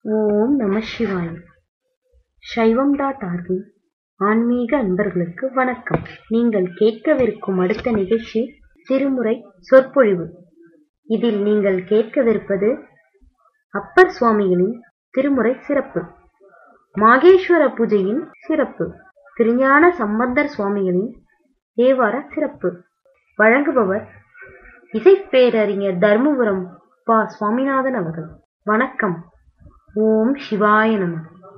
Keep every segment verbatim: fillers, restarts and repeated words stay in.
ஓம் நம சிவாய. சைவம் டாட் ஆர்கின் ஆன்மீக அன்பர்களுக்கு வணக்கம். நீங்கள் கேட்கவிருக்கும் அடுத்த நிகழ்ச்சி திருமுறை சொற்பொழிவு. இதில் நீங்கள் கேட்கவிருப்பது அப்பர் சுவாமிகளின் திருமுறை சிறப்பு, மாகேஸ்வர பூஜையின் சிறப்பு, திருஞான சம்பந்தர் சுவாமிகளின் தேவார சிறப்பு. வழங்குபவர் இசைப்பேரறிஞர் தர்மபுரம் பா சுவாமிநாதன் அவர்கள். வணக்கம். ஓம் சிவாய நம.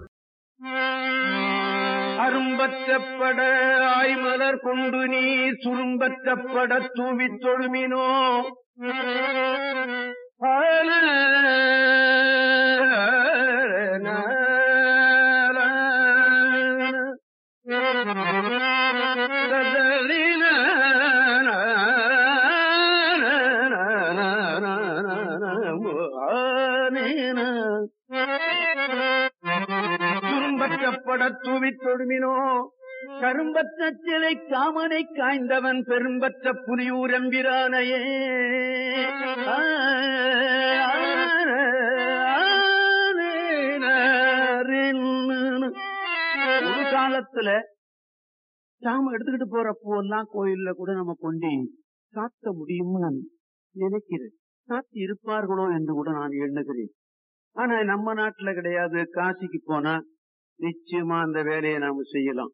அரும்பற்றப்பட ஆய்மலர் கொண்டு நீ சுரும்பற்றப்பட தூவி தொழுமினோ சுரும்பற்றப்பட தூவி தொழுமினோ கரும்பற்ற சிலை காமனை காய்ந்தவன் பெரும்பற்ற புலியூரம்பிரானையே. ஒரு காலத்துல சாம எடுத்துக்கிட்டு போறப்போ எல்லாம் கோயில்ல கூட நம்ம கொண்டு சாத்த முடியும்னு நான் நினைக்கிறேன். சாத்தி இருப்பார்களோ என்று கூட நான் எண்ணுகிறேன். ஆனா நம்ம நாட்டுல கிடையாது. காசிக்கு போனா நிச்சயமா அந்த வேலையை நாம செய்யலாம்.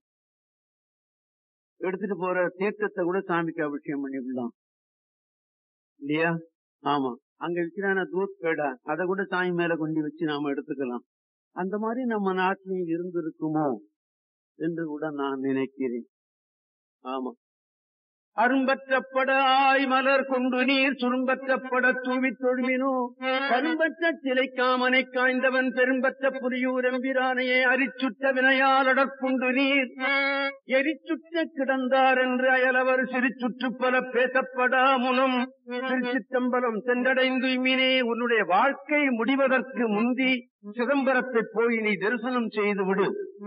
எடுத்துட்டு போற தீர்த்தத்தை கூட சாமிக்கு அபிஷேகம் பண்ணிவிடலாம் இல்லையா? ஆமா, அங்க விற்கிறான தூத் பேடா அதை கூட சாமி மேல கொண்டு வச்சு நாம எடுத்துக்கலாம். அந்த மாதிரி நம்ம நாட்டிலையும் இருந்திருக்குமோ என்று கூட நான் நினைக்கிறேன். ஆமா, அரும்பற்றப்பட ஆய் மலர் கொண்டு நீர் சுரும்பற்றப்பட தூவி தொழுமினோ கரும்பற்ற சிலை காமனை காய்ந்தவன் பெரும்பற்ற புரியூரம்பிரானையே. அரிச்சுற்ற வினையாளடற்குண்டு நீர் எரிச்சுற்ற கிடந்தார் என்று அயலவர் சிறு சுற்றுப்பல பேசப்படா முனம் திருச்சிற்றம்பலம் சென்றடைந்து மீனே. உன்னுடைய வாழ்க்கை முடிவதற்கு முந்தி சிதம்பரத்தை போய் நீ தரிசனம் செய்து விடு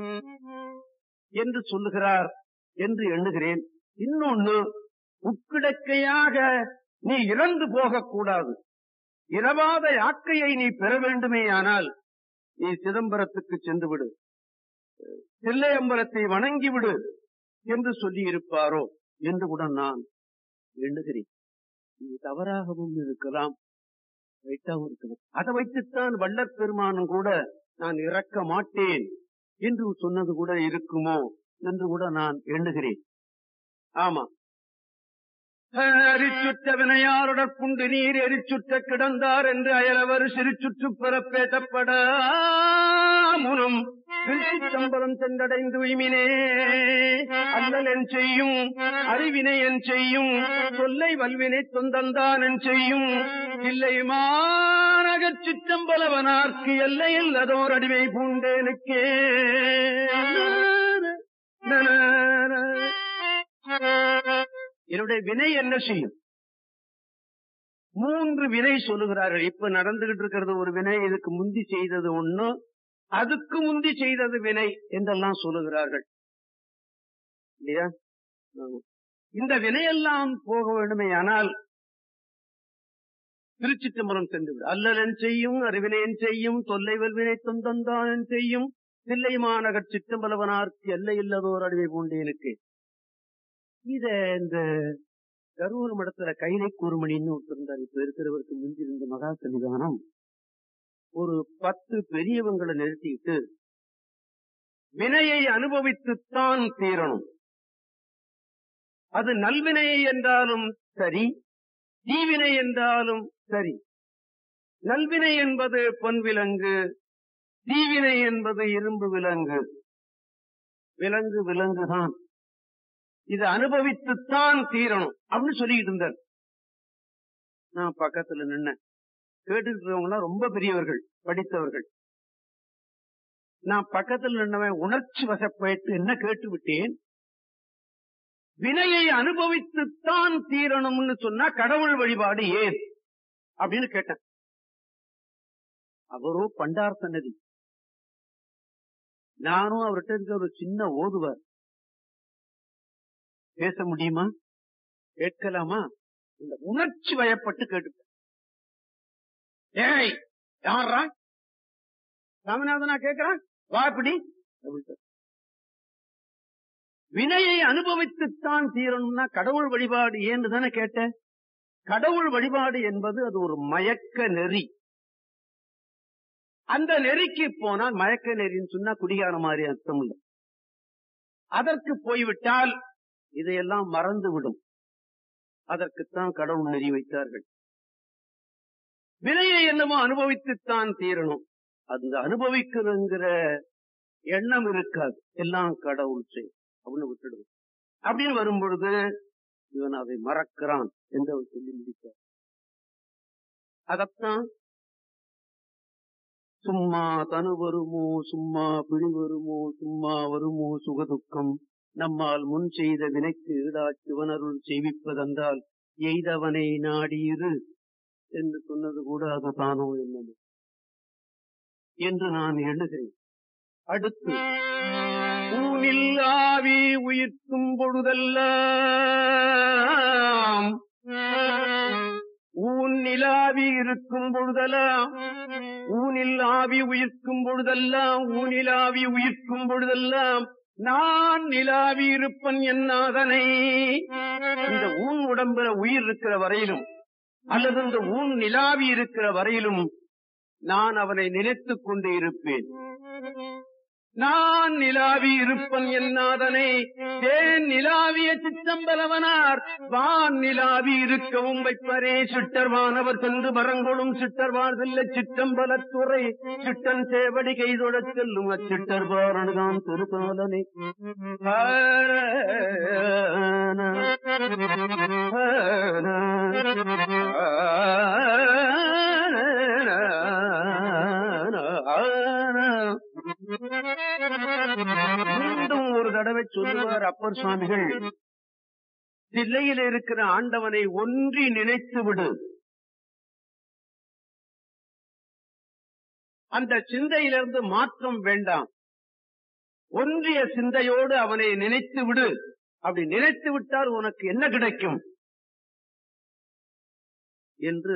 என்று சொல்லுகிறார் என்று எண்ணுகிறேன். இன்னொன்னு, உட்கிடக்கையாக நீ இறந்து போகக்கூடாது. இரவாத யாக்கையை நீ பெற வேண்டுமே ஆனால் நீ சிதம்பரத்துக்கு சென்று விடு, தில்லையம்பலத்தை வணங்கிவிடு என்று சொல்லி இருப்பாரோ என்று கூட நான் எண்ணுகிறேன். இது தவறாகவும் இருக்கலாம், ரைட்டாகவும் இருக்கலாம். அதை வைத்துத்தான் வள்ளற் பெருமானும் கூட நான் இறக்க மாட்டேன் என்று சொன்னது கூட இருக்குமோ என்று கூட நான் எண்ணுகிறேன். ஆமா, அரிச்சுற்ற வினையாருடற்குண்டு நீர் எரிச்சுற்ற கிடந்தார் என்று அயலவர் சிறு சுற்று பெற பேசப்பட முனம் திருச்சிற்றம்பலம் சென்றடைந்து உய்மினே. அல்லல் என் செய்யும் அறிவினை என் செய்யும் சொல்லை வல்வினை தொந்தந்தான் என் செய்யும் இல்லை மாநகர் சிற்றம்பலவனார்க்கு எல்லையில் அதோர் அடிமை பூண்டேனுக்கே. என்னுடைய வினை என்ன செய்யும்? மூன்று வினை சொல்லுகிறார்கள். இப்ப நடந்துகிட்டு இருக்கிறது ஒரு வினை, இதுக்கு முந்தி செய்தது ஒண்ணு, அதுக்கு முந்தி செய்தது வினை என்றெல்லாம் சொல்லுகிறார்கள் இல்லையா? இந்த வினையெல்லாம் போக வேண்டுமே ஆனால் திருச்சிற்றம்பலம் சென்று அல்லலன் செய்யும் அறிவினையன் செய்யும் தொல்லை வல்வினை தொந்தந்தான் செய்யும் தில்லை மாநகர் சிற்றம்பலவனார்க்கு எல்லை இல்லதோர் அடிமை பூண்டேனுக்கு. இத இந்த கரூர் மடத்துல கைலை கூர்மணின்னு ஒருத்தர், இப்ப இருக்கிறவருக்கு முந்திருந்த மகா சன்னிதானம், ஒரு பத்து பெரியவங்களை நிறுத்திட்டு வினையை அனுபவித்துத்தான் தீரணும். அது நல்வினை என்றாலும் சரி, தீவினை என்றாலும் சரி. நல்வினை என்பது பொன் விலங்கு, தீவினை என்பது இரும்பு விலங்கு. விலங்கு விலங்குதான், இது அனுபவித்துத்தான் தீரணும் அப்படின்னு சொல்லிட்டு இருந்தார். நான் பக்கத்துல நின்ன கேட்டுக்கிறவங்க ரொம்ப பெரியவர்கள், படித்தவர்கள். நான் பக்கத்தில் நின்னவன் உணர்ச்சி வசப்பட்டு என்ன கேட்டு விட்டேன், வினையை அனுபவித்துத்தான் தீரணும்னு சொன்னா கடவுள் வழிபாடு ஏன் அப்படின்னு கேட்டேன். அவரோ பண்டார் சன்னதி, நானும் அவர்கிட்ட இருக்க ஒரு சின்ன ஓதுவார். பேச முடியுமா, கேட்கலாமா? இந்த உணர்ச்சி வயப்பட்டு கேட்டு, ஏய் யாரா ராமநாதனா கேட்கிறான், வா இப்படி. வினையை அனுபவித்துத்தான் தீரணும்னா கடவுள் வழிபாடு ஏன்னு தானே கேட்ட. கடவுள் வழிபாடு என்பது அது ஒரு மயக்க நெறி. அந்த நெறிக்கு போனால் மயக்க நெறின்னு சொன்னா குடிகார மாதிரி அர்த்தம் இல்லை. அதற்கு போய்விட்டால் இதையெல்லாம் மறந்துவிடும். அதற்குத்தான் கடவுள் நெறி வைத்தார்கள். வினையை என்னமோ அனுபவித்துத்தான் தீரணும், அந்த அனுபவிக்கிறங்கிற எண்ணம் இருக்காது, எல்லாம் கடவுள் செய் அப்படின்னு விட்டுடுது. அப்படின்னு வரும்பொழுது இவன் அதை மறக்கிறான் என்று அவர் சொல்லி முடித்தார். அதத்தான் சும்மா தனு வருமோ, சும்மா பிடி வருமோ, சும்மா வருமோ சுகதுக்கம், நம்மால் முன் செய்த வினைக்கு ஈடா சிவனருள் செய்விப்பதென்றால் எய்தவனை நாடியிரு என்று சொன்னது கூட அதுதானோ என்னது என்று நான் எண்ணுகிறேன். அடுத்து ஊனில் ஆவி உயிர்க்கும் பொழுதெல்லாம், ஊன் நிலாவி இருக்கும் பொழுதெல்லாம், ஊனில் ஆவி உயிர்க்கும் பொழுதெல்லாம், ஊனிலாவி உயிர்க்கும் பொழுதெல்லாம் நான் நிலாவி இருப்பன் என்னாதனை. இந்த ஊன் உடம்புல உயிர் இருக்கிற வரையிலும் அல்லது இந்த ஊன் நிலாவி இருக்கிற வரையிலும் நான் அவனை நினைத்துக் கொண்டு இருப்பேன். நான் நிலாவி இருப்பன் என்னாதனை. தேன் நிலாவிய சிற்றம்பலவனார் வான் நிலாவி இருக்கவும் வைப்பரே. சிட்டர்வானவர் சென்று மரங்கொடும் சிட்டர்வார் செல்ல சிற்றம்பலத்துறை சிட்டன் சேவடி கைதொடச் செல்லும் அச்சிட்டர்வாரனுதான் திருக்காலனை. மீண்டும் ஒரு தடவை சொல்லுவார் அப்பர் சுவாமிகள், தில்லையில் இருக்கிற ஆண்டவனை ஒன்றி நினைத்து விடு. அந்த சிந்தையிலிருந்து மாற்றம் வேண்டாம், ஒன்றிய சிந்தையோடு அவனை நினைத்து விடு. அப்படி நினைத்து விட்டால் உனக்கு என்ன கிடைக்கும் என்று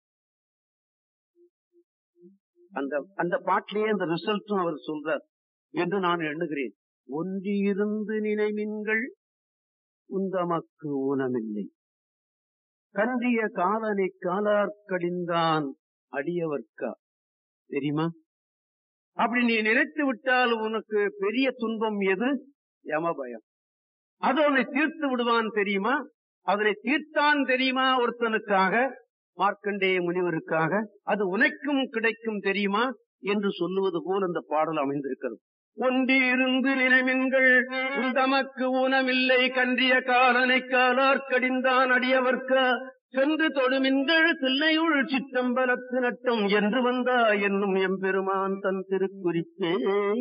அந்த அந்த பாட்டிலேயே அந்த ரிசல்ட்டும் அவர் சொல்றார் என்று நான் எண்ணுகிறேன். ஒன்றியிருந்து நினைமின்கள் உந்தமக்கு ஊனமில்லை, கன்றிய காலனை காலார்க்கடிந்தான் அடியவர்க்கா. தெரியுமா? அப்படி நீ நினைத்து விட்டால் உனக்கு பெரிய துன்பம் எது? யமபயம். அது அவனை தீர்த்து விடுவான் தெரியுமா? அதனை தீர்த்தான் தெரியுமா ஒருத்தனுக்காக, மார்க்கண்டேய முனிவருக்காக. அது உனக்கும் கிடைக்கும் தெரியுமா என்று சொல்லுவது போல் அந்த பாடல் அமைந்திருக்கிறது. ஒன்றியிருந்து நினைமின்கள் உந்தமக்கு ஊனமில்லை, கன்றிய காலனை காலார்க்கடிந்தான் அடியவர்க்க சென்று தொடுமின்கள் தில்லையுள் சிற்றம்பலத்து நட்டம் என்று வந்தா என்னும் எம்பெருமான் தன் திருக்குறிப்பே.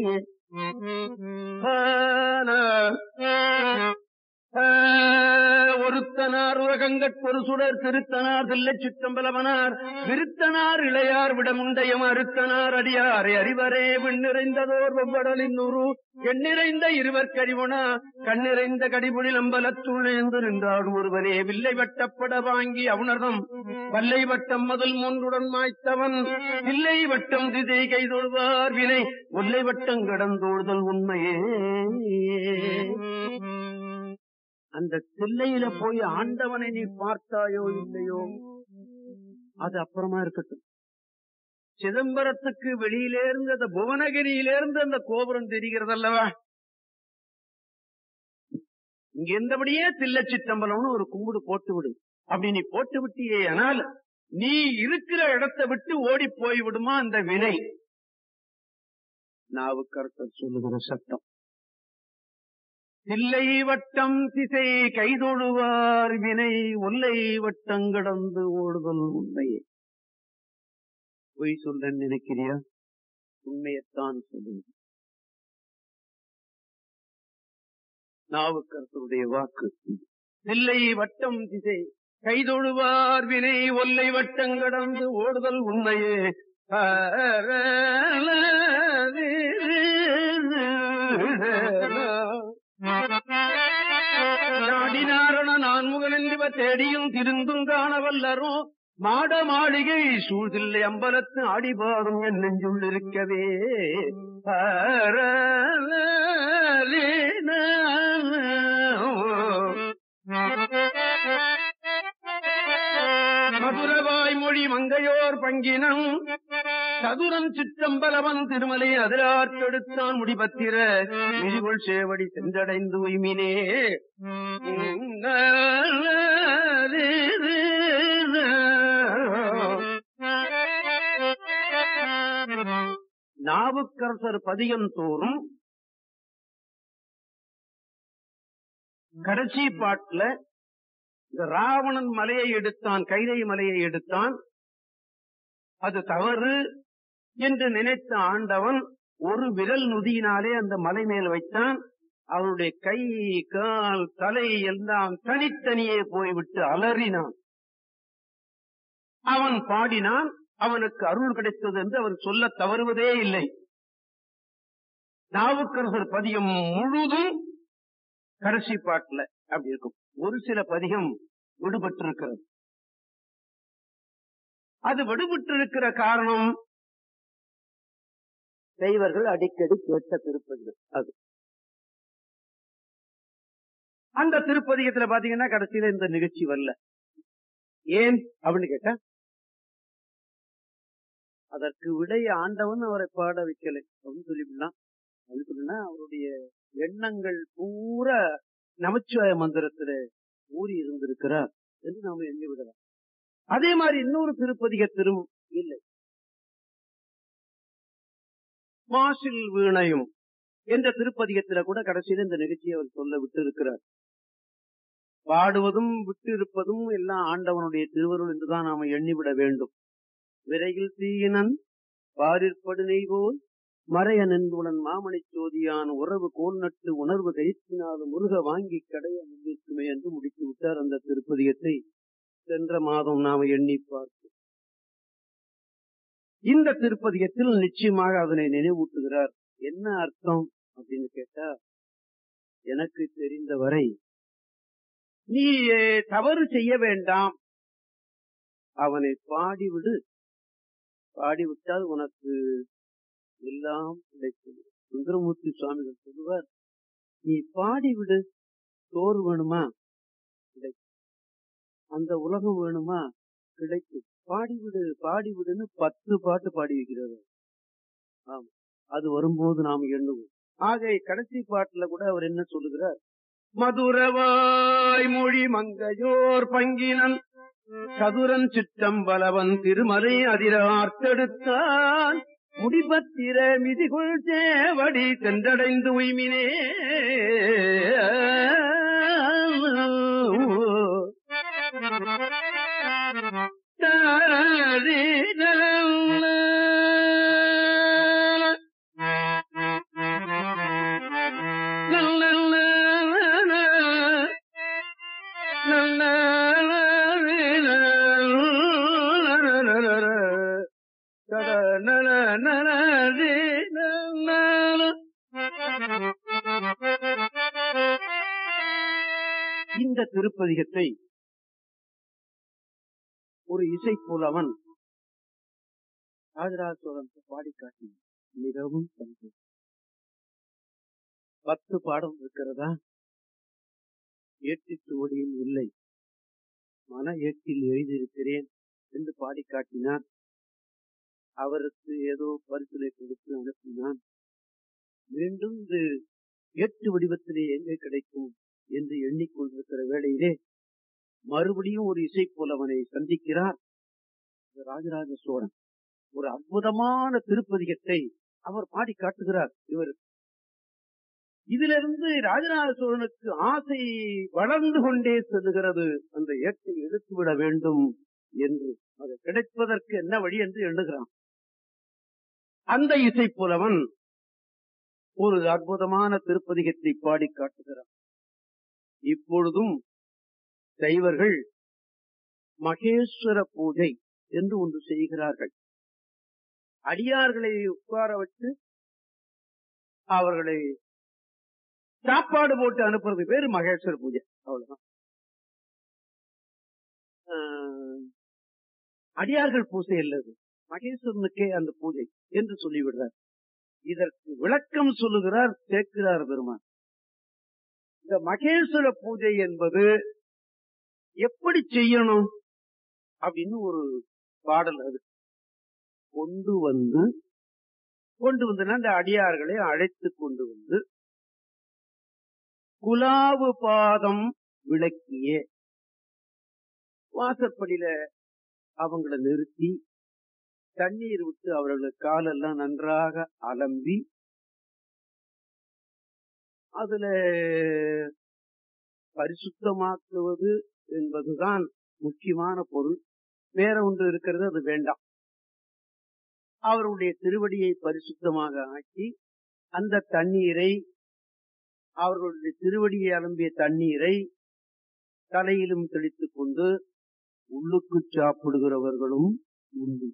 ஒருத்தனார் உலகங்கட் ஒரு சுடர் திருத்தனார் தில்லை சிற்றம்பலவனார் விருத்தனார் இளையார் விடமுண்டயம் அறுத்தனார் அடியாரை அறிவரே விண்ணிறைந்ததோர் வெவ்வடலின் நூறு எண்ணிறைந்த இருவர் கறிவுணா கண்ணிறைந்த கடிபுடில் அம்பலத்துழேந்து நின்றாடும் ஒருவனே வில்லை வட்டப்பட வாங்கி அவுணர்தம் வல்லை வட்டம் முதல் மூன்றுடன் மாய்த்தவன் இல்லை வட்டம் திசை கைதொழுவார் வினை ஒல்லை வட்டம் கடந்தோடுதல் உண்மையே. அந்த தில்லையில போய் ஆண்டவனை நீ பார்த்தாயோ இல்லையோ அது அப்புறமா இருக்கட்டும். சிதம்பரத்துக்கு வெளியிலேருந்து அந்த புவனகிரியிலேருந்து அந்த கோபுரம் தெரிகிறது அல்லவா, இங்க இருந்தபடியே தில்லை சிற்றம்பலம்னு ஒரு கும்பிடு போட்டு விடு. அப்படி நீ போட்டு விட்டியே ஆனால் நீ இருக்கிற இடத்தை விட்டு ஓடி போய் விடுமா அந்த வினை. நாவுக்கரசர் சொல்லுகிற சட்டம். தில்லை வட்டம் திசை கைதொழுவார் வினை ஒல்லை வட்டம் கடந்து ஓடுதல் உண்மையே. பொய் சொல்ல நினைக்கிறியா? உண்மையத்தான் சொல்லுங்க. நாவுக்கரசருடைய வாக்கு. தில்லை வட்டம் திசை கைதொழுவார் வினை ஒல்லை வட்டம் கடந்து ஓடுதல் உண்மையே. நாடினாரண நான்முகன் என்ப தேடியும் திருந்தும் காணவல்லரும் மாட மாளிகை சூழ்தில்லை அம்பலத்து ஆடிபாடும் என் நெஞ்சுள் இருக்கவே மதுரவாய் மொழி மங்கையோர் பங்கினம் சதுரம் சிற்றம்பலவன் திருமலை அதிராற்றெடுத்தான் முடிபத்திர மிதிகொள் சேவடி சென்றடைந்து உய்மினே நாவுக்கரசர் பதியம் தோறும் கடைசி பாட்டுல இந்த ராவணன் மலையை எடுத்தான், கைலை மலையை எடுத்தான், அது தவறு என்று நினைத்த ஆண்டவன் ஒரு விரல் நுதியினாலே அந்த மலை மேல் வைத்தான். அவனுடைய கை கால் தலை எல்லாம் தனித்தனியே போய்விட்டு அலறினான். அவன் பாடினான், அவனுக்கு அருள் கிடைத்தது என்று அவன் சொல்ல தவறுவதே இல்லை. நாவுக்கரசர் பதியம் முழுதும் கடைசி பாட்டுல அப்படி இருக்கும். ஒரு சில பதிகம் விடுபட்டிருக்கிறது. அது விடுபட்டிருக்கிற காரணம் தெய்வர்கள் அடிக்கடி கேட்ட திருப்பதிகள். அது அந்த திருப்பதிகத்துல பாத்தீங்கன்னா கடைசியில இந்த நிகழ்ச்சி வரல. ஏன் அப்படின்னு கேட்டா, அதற்கு விடை ஆண்டவன் அவரை பாட வைக்கலை அப்படின்னு சொல்லிவிடலாம். அது சொல்லுன்னா அவருடைய எண்ணங்கள் பூரா நமச்சிவாய மந்திரத்துல ஊறி இருந்திருக்கிறார் என்று நாம எண்ணி விடலாம். அதே மாதிரி இன்னொரு திருப்பதிகத்திலும் இல்லை. மாசில் வீணையும் என்ற திருப்பதிகத்தில கூட கடைசியில் இந்த நிகழ்ச்சியை அவர் சொல்ல விட்டு இருக்கிறார். பாடுவதும் விட்டு இருப்பதும் எல்லாம் ஆண்டவனுடைய திருவருள் என்றுதான் நாம எண்ணிவிட வேண்டும். விரையில் தீயினன் பாரிற்படு நெய்வோல் மறைய நின்றுடன் மாமணி சோதியான் உறவு கோல் நட்டு உணர்வு கைத்தினாலும் முருக வாங்கி கடைய முன்னிற்குமே என்று முடித்து விட்டார். அந்த திருப்பதிகத்தை சென்ற மாதம் நாம எண்ணி பார்ப்போம். இந்த திருப்பதிகத்தில் நிச்சயமாக அதனை நினைவூட்டுகிறார். என்ன அர்த்தம் அப்படின்னு கேட்டா, எனக்கு தெரிந்தவரை நீ தவறு செய்ய வேண்டாம், அவனை பாடிவிடு, பாடிவிட்டால் உனக்கு எல்லாம் கிடைக்கும். சுந்தரமூர்த்தி சுவாமிகள் சொல்லுவார், நீ பாடிவிடு, சோறு வேணுமா கிடைக்கும், அந்த உலகம் வேணுமா கிடைக்கும், பாடிவிடு பாடிவிடுன்னு பத்து பாட்டு பாடி வைக்கிறார். ஆமா, அது வரும்போது நாம் எண்ணுவோம். ஆக கடைசி பாட்டுல கூட அவர் என்ன சொல்லுகிறார், மதுரவாய் மொழி மங்கையோர் பங்கினன் சதுரன் சிற்றம்பலவன் திருமலை அதிரார்த்தெடுத்தான் முடிபத்திர மிதிகொள் சேவடி சென்றடைந்து உய்மினே. இந்த திருப்பதிகத்தை ஒரு இசை புலவன் ராஜராஜ சோழன் பாடி காட்டி மிகவும் சந்தோஷம். பத்து பாடம் இருக்கிறதா? ஏட்டிட்டு ஓடியும் இல்லை, மன ஏட்டில் எழுதியிருக்கிறேன் என்று பாடி காட்டினார். அவருக்கு ஏதோ பரிசுரை கொடுத்து அனுப்பினான். மீண்டும் இது எட்டு வடிவத்திலே எங்கே கிடைக்கும் என்று எண்ணிக்கொண்டிருக்கிற வேளையிலே மறுபடியும் ஒரு இசை புலவனை சந்திக்கிறார் ராஜராஜ சோழன். ஒரு அற்புதமான திருப்பதிகத்தை அவர் பாடி காட்டுகிறார். இவர் இதிலிருந்து ராஜராஜ சோழனுக்கு ஆசை வளர்ந்து கொண்டே செல்லுகிறது, அந்த ஏட்டை எடுத்துவிட வேண்டும் என்று. அது கிடைப்பதற்கு என்ன வழி என்று எண்ணுகிறான். அந்த இசை புலவன் ஒரு அற்புதமான திருப்பதிகத்தை பாடி காட்டுகிறார். இப்பொழுதும் சைவர்கள் மகேஸ்வர பூஜை என்று ஒன்று செய்கிறார்கள். அடியார்களை உட்கார வச்சு அவர்களை சாப்பாடு போட்டு அனுப்புறது பேரு மகேஸ்வர பூஜை. அவ்வளவுதான். அடியார்கள் பூஜை அல்லது மகேஸ்வரனுக்கே அந்த பூஜை என்று சொல்லிவிடுறார். இதற்கு விளக்கம் சொல்லுகிறார் சேக்கிழார் பெருமான். இந்த மகேஸ்வர பூஜை என்பது எப்படி செய்யணும் அப்படின்னு ஒரு பாடல். அது கொண்டு வந்து கொண்டு வந்து அந்த அடியார்களை அழைத்து கொண்டு வந்து குலாவு பாதம் விளக்கியே வாசற்படியில அவங்களை நிறுத்தி தண்ணீர் விட்டு அவர்களுக்கு காலெல்லாம் நன்றாக அலம்பி அதுல பரிசுத்தமாக்குவது என்பதுதான் முக்கியமான பொருள். வேற ஒன்று இருக்கிறது, அது வேண்டாம். அவருடைய திருவடியை பரிசுத்தமாக ஆக்கி அந்த தண்ணீரை, அவர்களுடைய திருவடியை அலம்பிய தண்ணீரை தலையிலும் தெளித்துக் கொண்டு உள்ளுக்கு சாப்பிடுகிறவர்களும் உண்டு.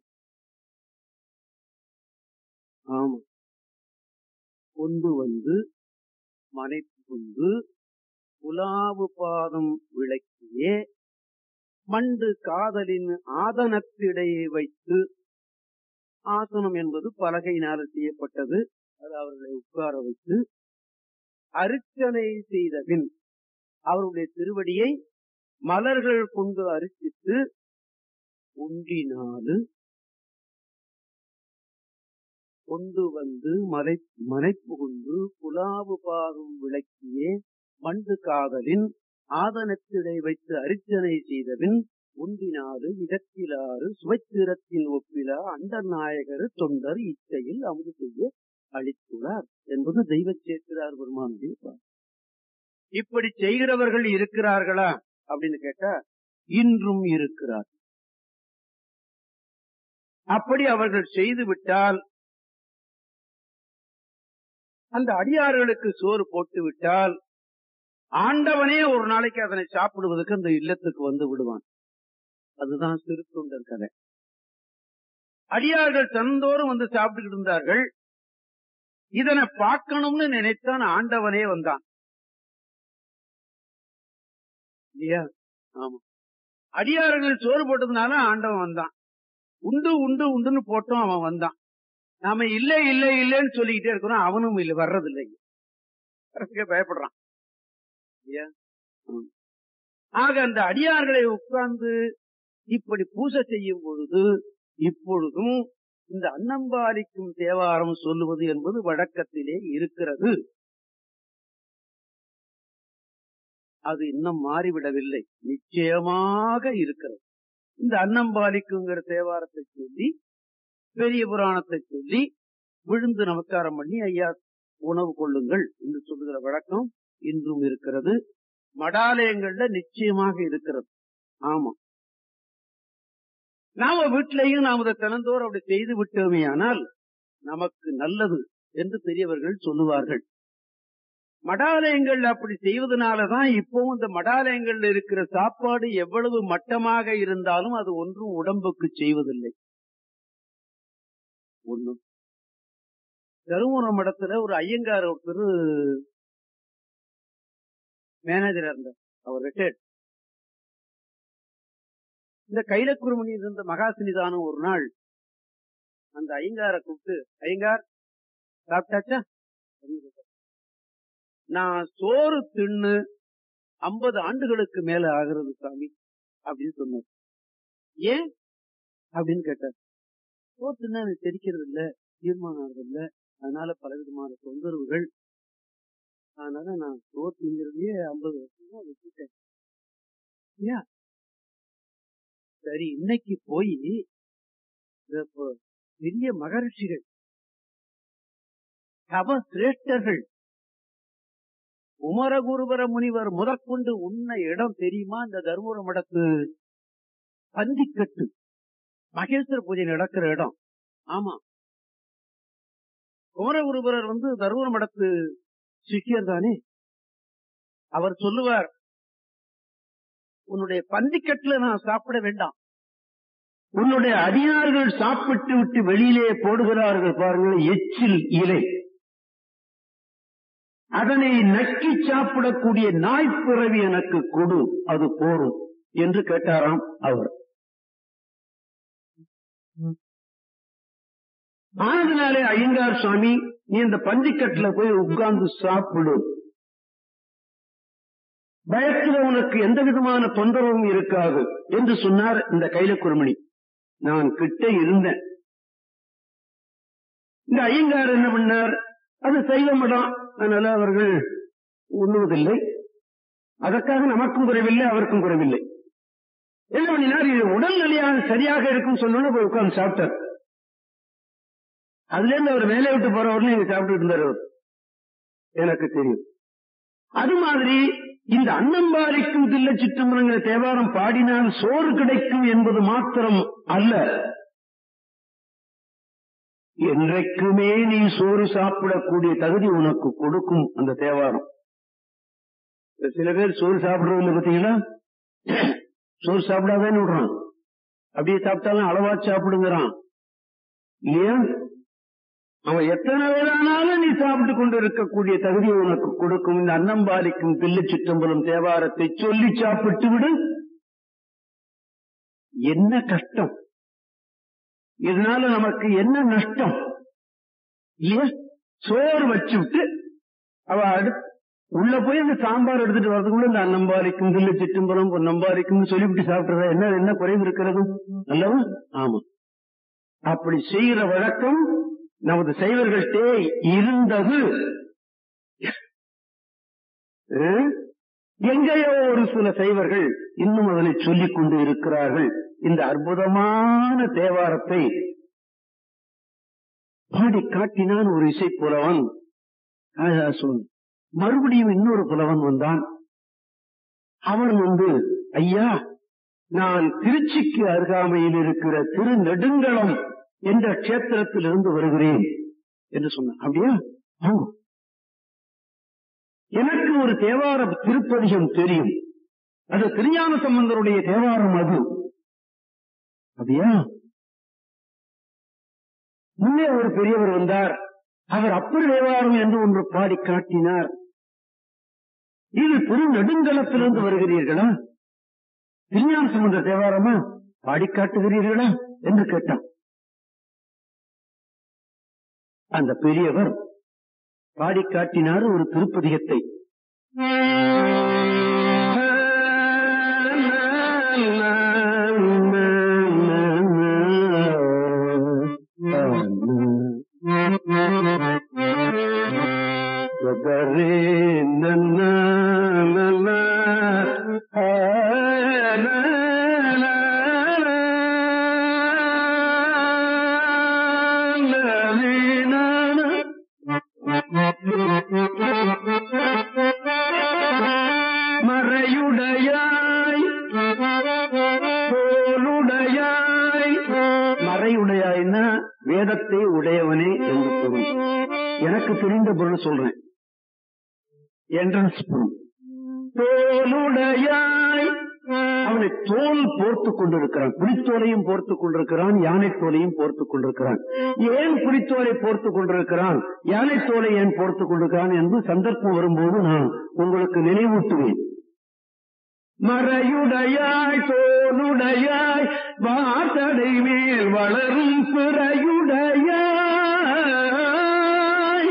ஆமா, கொண்டு வந்து மனைப்பு கொண்டு குலாவு பாதம் விளக்கியே மண்டு காதலின் ஆதனத்திடையே வைத்து, ஆசனம் என்பது பலகையினால் செய்யப்பட்டது, அது அவர்களை உட்கார வைத்து அர்ச்சனை செய்த பின் அவருடைய திருவடியை மலர்கள் கொண்டு அர்ச்சித்து உண்டினாலு கொண்டு வந்து மலை மனைப்பு கொண்டு குலாவு பாதம் விளக்கியே மண்டு காதலின் ஆதனத்திடை வைத்து அர்ச்சனை செய்தபின் உண்டினாறு இடத்திலாறு சுவைத்திரத்தில் ஒப்பிலா அண்டர் நாயகர் தொண்டர் இச்சையில் அமுது செய்ய அளித்துள்ளார் என்பது தெய்வ சேக்கிழார் பெருமானுடைய பாடல். இப்படி செய்கிறவர்கள் இருக்கிறார்களா அப்படின்னு கேட்டா இன்றும் இருக்கிறார். அப்படி அவர்கள் செய்து விட்டால், அந்த அடியார்களுக்கு சோறு போட்டு விட்டால், ஆண்டவனே ஒரு நாளைக்கு அதனை சாப்பிடுவதற்கு அந்த இல்லத்துக்கு வந்து விடுவான். அதுதான் சிறுத்தொண்டர் கதை. அடியார்கள் தந்தோறும் வந்து சாப்பிட்டுக்கிட்டு இருந்தார்கள். இதனை பார்க்கணும்னு நினைத்தான் ஆண்டவனே வந்தான் இல்லையா? ஆமா, அடியார்கள் சோறு போட்டதுனால ஆண்டவன் வந்தான். உண்டு உண்டு உண்டுன்னு போட்டோம், அவன் வந்தான். நாம இல்லை இல்லை இல்லைன்னு சொல்லிக்கிட்டே இருக்கிறோம், அவனும் இல்லை, வர்றது இல்லை, பயப்படுறான். ஆக அந்த அடியார்களை உட்கார்ந்து இப்படி பூஜை செய்யும் பொழுது இப்பொழுதும் இந்த அன்னம்பாலிக்கும் தேவாரம் சொல்லுவது என்பது வழக்கத்திலே இருக்கிறது. அது இன்னும் மாறிவிடவில்லை, நிச்சயமாக இருக்கிறது. இந்த அன்னம்பாலிக்குங்கிற தேவாரத்தை சொல்லி பெரிய புராணத்தை சொல்லி விழுந்து நமஸ்காரம் பண்ணி ஐயா உணவு கொள்ளுங்கள் என்று சொல்லுகிற வழக்கம் இன்றும் இருக்கிறது. மடாலயங்கள்ல நிச்சயமாக இருக்கிறது. ஆமா, நாம வீட்டிலையும் நாம் அதை தினந்தோறும் அப்படி செய்து விட்டோமே ஆனால் நமக்கு நல்லது என்று பெரியவர்கள் சொல்லுவார்கள். மடாலயங்கள் அப்படி செய்வதனாலதான் இப்பவும் இந்த மடாலயங்கள்ல இருக்கிற சாப்பாடு எவ்வளவு மட்டமாக இருந்தாலும் அது ஒன்றும் உடம்புக்கு செய்வதில்லை. ஒண்ணும் தருமபுரம் மடத்துல ஒரு ஐயங்கார் ஒருத்தர் மேனேஜரா இருந்தார். அவர் ரிட்டையர்ட். இந்த கைலக்குருமணி இருந்த மகாசனிதானம் ஒரு நாள் அந்த ஐயங்கார கூப்பிட்டு, ஐயங்கார் சாப்பிட்டாச்சா? நான் சோறு தின்னு ஐம்பது ஆண்டுகளுக்கு மேல ஆகிறது சாமி அப்படின்னு சொன்னார். ஏன் அப்படின்னு கேட்டார். சோறு தின்னா எனக்கு தெரிக்கிறது இல்ல, தீர்மானம் ஆகிறது இல்ல, அதனால பலவிதமான தொந்தரவுகள், அதனால நான் சோறு திங்கிறதையே ஐம்பது வருஷமா விட்டுட்டேன். சரி, இன்னைக்கு போய் பெரிய மகரிஷிகள் தவ சிரேஷ்டர்கள் குமரகுருபர முனிவர் முதற்கொண்டு உன்ன இடம் தெரியுமா? இந்த தர்மபுர மடத்து பந்திக்கட்டு மகேஸ்வர பூஜை நடக்கிற இடம். ஆமா, குமரகுருபரர் வந்து தர்மபுர மடத்து சிக்கியர் தானே. அவர் சொல்லுவார், உன்னுடைய பந்திக்கட்டுல நான் சாப்பிட வேண்டாம், உன்னுடைய அடியார்கள் சாப்பிட்டு விட்டு வெளியிலே போடுகிறார்கள் பாருங்கள் எச்சில் இலை, அதனை நக்கி சாப்பிடக்கூடிய நாய்ப்பிறவி எனக்கு கொடு, அது போரும் என்று கேட்டாராம் அவர். ஆனதுனாலே ஐயங்கார் சுவாமி, நீ இந்த பஞ்சிக்கட்டுல போய் உட்கார்ந்து சாப்பிடு, பயத்துல உனக்கு எந்த விதமான தொந்தரவும் இருக்காது என்று சொன்னார் இந்த கைலக்குருமணி. நான் கிட்ட இருந்தேன். இந்த ஐயங்கார் என்ன பண்ணார், அது சைவ மடம், அதனால அவர்கள் உண்ணுவதில்லை. அதற்காக நமக்கும் குறைவில்லை, அவருக்கும் குறைவில்லை. என்ன பண்ணினார், இது உடல்நிலையாக சரியாக இருக்கும் சொல்லணும்னு போய் உட்கார்ந்து சாப்பிட்டார். அதுல இருந்து அவர் வேலையை விட்டு போறவர்கள் நீங்க சாப்பிட்டு இருந்தார், எனக்கு தெரியும். அது மாதிரி இந்த அன்னம்பாலிக்கும் தில்லை சிற்றம்பலங்கிற தேவாரம் பாடினால் சோறு கிடைக்கும் என்பது மாத்திரம் அல்ல, என்றைக்குமே நீ சோறு சாப்பிடக்கூடிய தகுதி உனக்கு கொடுக்கும் அந்த தேவாரம். சில பேர் சோறு சாப்பிடுறவங்க பார்த்தீங்களா, சோறு சாப்பிடாதேன்னு விடுறான், அப்படியே சாப்பிட்டாலும் அளவா சாப்பிடுங்கிறான் இல்லையா. அவன் எத்தனை பேரானாலும் நீ சாப்பிட்டு கொண்டு இருக்கக்கூடிய தகுதியை உனக்கு கொடுக்கும் இந்த அன்னம்பாலிக்கும் தில்லை சிற்றம்பலம் தேவாரத்தை சொல்லி சாப்பிட்டு விடு. என்ன கஷ்டம், இதனால நமக்கு என்ன நஷ்டம் இல்லையா. சோறு வச்சு விட்டு அவ அடுத்து உள்ள போய் அந்த சாம்பார் எடுத்துட்டு வரதுக்குள்ள இந்த அன்னம்பாலிக்கும் தில்லை சிற்றம்பலம் பொன்னம்பாலிக்கும் சொல்லிவிட்டு சாப்பிட்டதா என்ன என்ன குறைவு இருக்கிறது அல்லவா. ஆமா, அப்படி செய்கிற வழக்கம் நமது சைவர்கள்டே இருந்தது. எங்கேயோ ஒரு சில சைவர்கள் இன்னும் அதனை சொல்லிக் கொண்டு இருக்கிறார்கள். இந்த அற்புதமான தேவாரத்தை பாடி காட்டினான் ஒரு இசை புலவன் காளிதாசன். மறுபடியும் இன்னொரு புலவன் வந்தான். அவன் வந்து, ஐயா, நான் திருச்சிக்கு அருகாமையில் இருக்கிற திருநெடுங்களம் என்ற கஷேத்திரத்திலிருந்து வருகிறேன் என்று சொன்னான். அப்படியா, எனக்கு ஒரு தேவார திருப்பதிகம் தெரியும், அது திருஞான சம்பந்தருடைய தேவாரம். அது அப்படியா. முன்னே ஒரு பெரியவர் வந்தார், அவர் அப்பர் தேவாரம் என்று ஒன்று பாடி காட்டினார். இது திருநெடுங்களத்திலிருந்து வருகிறீர்களா, திருஞான சம்பந்தர் தேவாரமா பாடி காட்டுகிறீர்களா என்று கேட்டான். அந்த பெரியவர் பாடி காட்டினார் ஒரு திருப்பதிகத்தை. மறையுடையாய் தோளுடையாய், மறையுடையாய்னா வேதத்தை உடையவனே என்று பொருள். எனக்கு தெரிந்த பொருள் சொல்றேன், என்ட்ரன்ஸ் பொருள். தோளுடையாய், அவனை தோல் போர்த்துக் கொண்டிருக்கிறான், புலித்தோலையும் போர்த்துக் கொண்டிருக்கிறான், யானை தோலையும் போர்த்துக் கொண்டிருக்கிறான். ஏன் புலித்தோலை போர்த்துக் கொண்டிருக்கிறான், யானை தோலை ஏன் போர்த்துக் கொண்டிருக்கிறான் என்று சந்தர்ப்பம் வரும்போது நான் உங்களுக்கு நினைவூட்டுவேன். மறையுடையாய் தோளுடையாய் வாசடை மேல் வளரும் பிறையுடையாய்,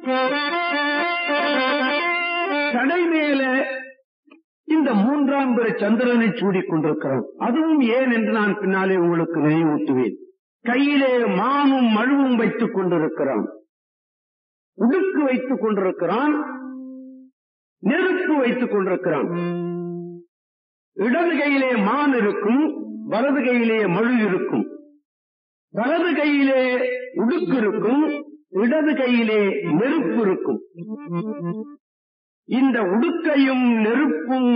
கடை மேல இந்த மூன்றாம் பிறை சந்திரனை சூடிக் கொண்டிருக்கிறான். அதுவும் ஏன் என்று நான் பின்னாலே உங்களுக்கு நினைவூட்டுவேன். கையிலே மானும் மழுவும் வைத்துக் கொண்டிருக்கிறான், உடுக்கு வைத்துக் கொண்டிருக்கிறான், நெருப்பு வைத்துக் கொண்டிருக்கிறான். இடது கையிலே மான் இருக்கும், வலது கையிலே மழு இருக்கும். வலது கையிலே உடுக்கு இருக்கும், இடது கையிலே நெருப்பு இருக்கும். இந்த உடுக்கையும் நெருப்பும்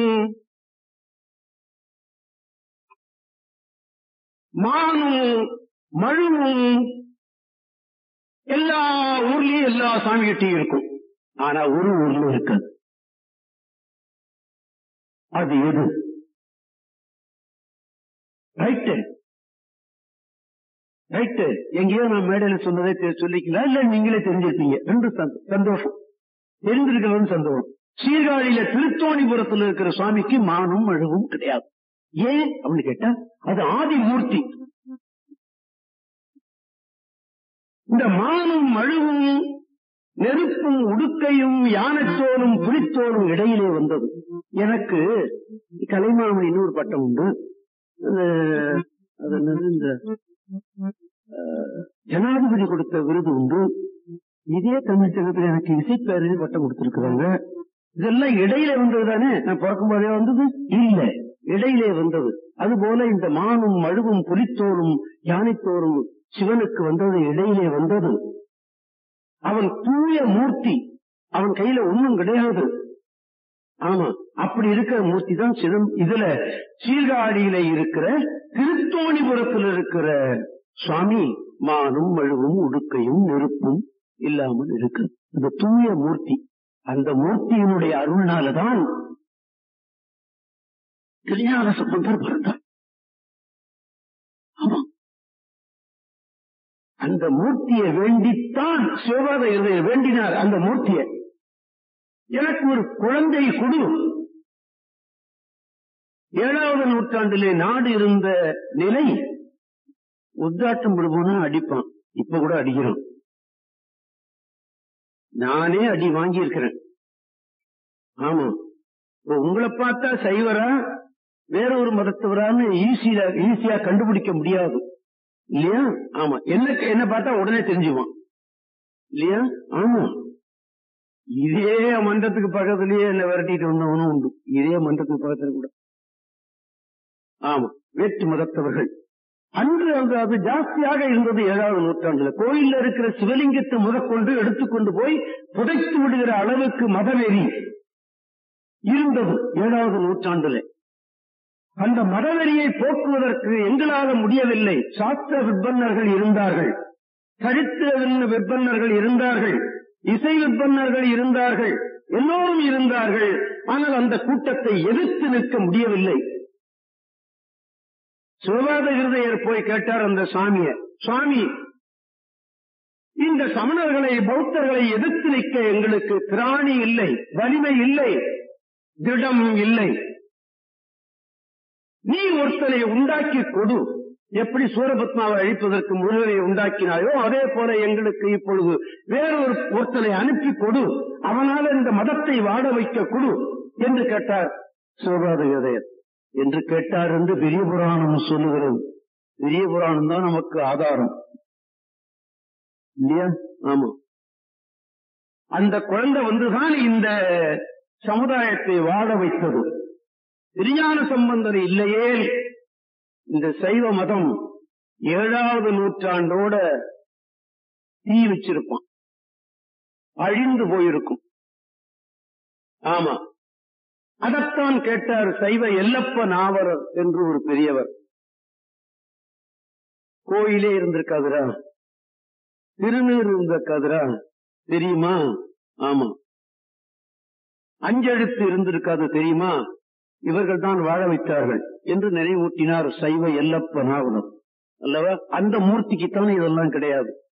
மானும் மழுவும் எல்லா ஊர்லயும் எல்லா சாமிகிட்டையும் இருக்கும். ஆனா ஒரு ஊர்ல இருக்காது. அது எது? ரைட்டு ரைட்டு எங்கேயோ நான் மேடையில சொன்னதை சொல்லிக்கலாம், இல்ல நீங்களே தெரிஞ்சிருப்பீங்க. ரெண்டு சந்தோஷம், தெரிஞ்சிருக்கணும்னு சந்தோஷம். சீர்காழியில திருத்தோணிபுரத்தில் இருக்கிற சுவாமிக்கு மானும் மழுவும் கிடையாது. ஏன் அப்படின்னு கேட்டா அது ஆதிமூர்த்தி. இந்த மானும் மழுவும் நெருப்பும் உடுக்கையும் யானைத்தோலும் புலித்தோலும் இடையிலே வந்தது. எனக்கு கலைமாமணி இன்னொரு பட்டம் உண்டு. இந்த ஜனாதிபதி கொடுத்த விருது உண்டு. இதே தமிழ் சங்கத்தில் எனக்கு இசைப்பேரவை பட்டம் கொடுத்திருக்கிறாங்க. இதெல்லாம் இடையிலே வந்தது தானே? நான் பிறக்கும் போதே வந்தது இல்ல, இடையிலே வந்தது. அதுபோல இந்த மானும் மழுவும் புலித்தோலும் யானைத்தோலும் சிவனுக்கு வந்தது இடையிலே வந்தது. அவன் தூய மூர்த்தி, அவன் கையில ஒண்ணும் கிடையாது. ஆமா, அப்படி இருக்கிற மூர்த்தி தான் சிதம். இதுல சீர்காழியில இருக்கிற திருத்தோணிபுரத்தில் இருக்கிற சுவாமி மானும் மழுவும் உடுக்கையும் நெருப்பும் இல்லாமல் இருக்கு. இந்த தூய மூர்த்தி, அந்த மூர்த்தியினுடைய அருள்னாலதான் திருஞான சம்பந்தர் பிறந்தார். ஆமா, அந்த மூர்த்தியை வேண்டித்தான் சிவபாத இருதயர் வேண்டினார். அந்த மூர்த்தியை எனக்கு ஒரு குழந்தை கொடு. ஏழாவது நூற்றாண்டிலே நாடு இருந்த நிலை, உத்தாட்டம் விடுவோம்னா அடிப்பான். இப்ப கூட அடிக்கிறோம். நானே அடி வாங்கி இருக்கிறேன். ஆமா, உங்களை பார்த்தா சைவரா வேற ஒரு மதத்தவரான்னு ஈஸியா ஈஸியா கண்டுபிடிக்க முடியாது இல்லையா? ஆமா, என்ன என்ன பார்த்தா உடனே தெரிஞ்சுவான் இல்லையா? ஆமா, இதே மன்றத்துக்கு பக்கத்திலேயே என்ன விரட்டிட்டு வந்தவனும் உண்டு. இதே மன்றத்துக்கு பக்கத்துல கூட. ஆமா, வேற்று மதத்தவர்கள் அன்று அங்கு அது ஜாஸ்தியாக இருந்தது. ஏழாவது நூற்றாண்டுல கோயில்ல இருக்கிற சிவலிங்கத்தை முதற்கொண்டு எடுத்துக்கொண்டு போய் புதைத்து விடுகிற அளவுக்கு மதவெறி இருந்தது ஏழாவது நூற்றாண்டுல. அந்த மதவெறியை போக்குவதற்கு எங்களால் முடியவில்லை. சாஸ்திர விற்பன்னர்கள் இருந்தார்கள், சரித்திர விற்பன்னர்கள் இருந்தார்கள், இசை விற்பன்னர்கள் இருந்தார்கள், எல்லோரும் இருந்தார்கள். ஆனால் அந்த கூட்டத்தை எதிர்த்து நிற்க முடியவில்லை. சிவபாத இருதயர் போய் கேட்டார் அந்த சாமிய, சுவாமி, இந்த சமணர்களை பௌத்தர்களை எதிர்த்து நிற்க எங்களுக்கு திராணி இல்லை, வலிமை இல்லை, திடம் இல்லை. நீ ஒருத்தனை உண்டாக்கி கொடு. எப்படி சூரபத்மாவை அழிப்பதற்கு முருகனை உண்டாக்கினாயோ அதே போல எங்களுக்கு இப்பொழுது வேறொரு ஒருத்தனை அனுப்பி கொடு, அவனால இந்த மதத்தை வாட வைக்க கொடு என்று கேட்டார் சிவபாத இருதயர். என்று கேட்டார் என்று பெரிய புராணம் சொல்லுகிறது. பெரிய புராணம் தான் நமக்கு ஆதாரம் இல்லையா? ஆமா, அந்த குழந்தை வந்துதான் இந்த சமுதாயத்தை வாழ வைத்தது. திருஞான சம்பந்தர் இல்லையே இந்த சைவ மதம் ஏழாவது நூற்றாண்டோட தீ வச்சிருப்பான், அழிந்து போயிருக்கும். ஆமா, அதத்தான் கேட்டார் சைவ எல்லப்ப நாவரர் என்று ஒரு பெரியவர். கோயிலே இருந்திருக்காதுரா, திருநீர் இருந்திருக்காதுரா, தெரியுமா? ஆமா, அஞ்செழுத்து இருந்திருக்காது தெரியுமா? இவர்கள் தான் வாழ வைத்தார்கள் என்று நினைவூட்டினார் சைவ எல்லப்ப நாவலர் அல்லவா? அந்த மூர்த்திக்குத்தான் இதெல்லாம் கிடையாது.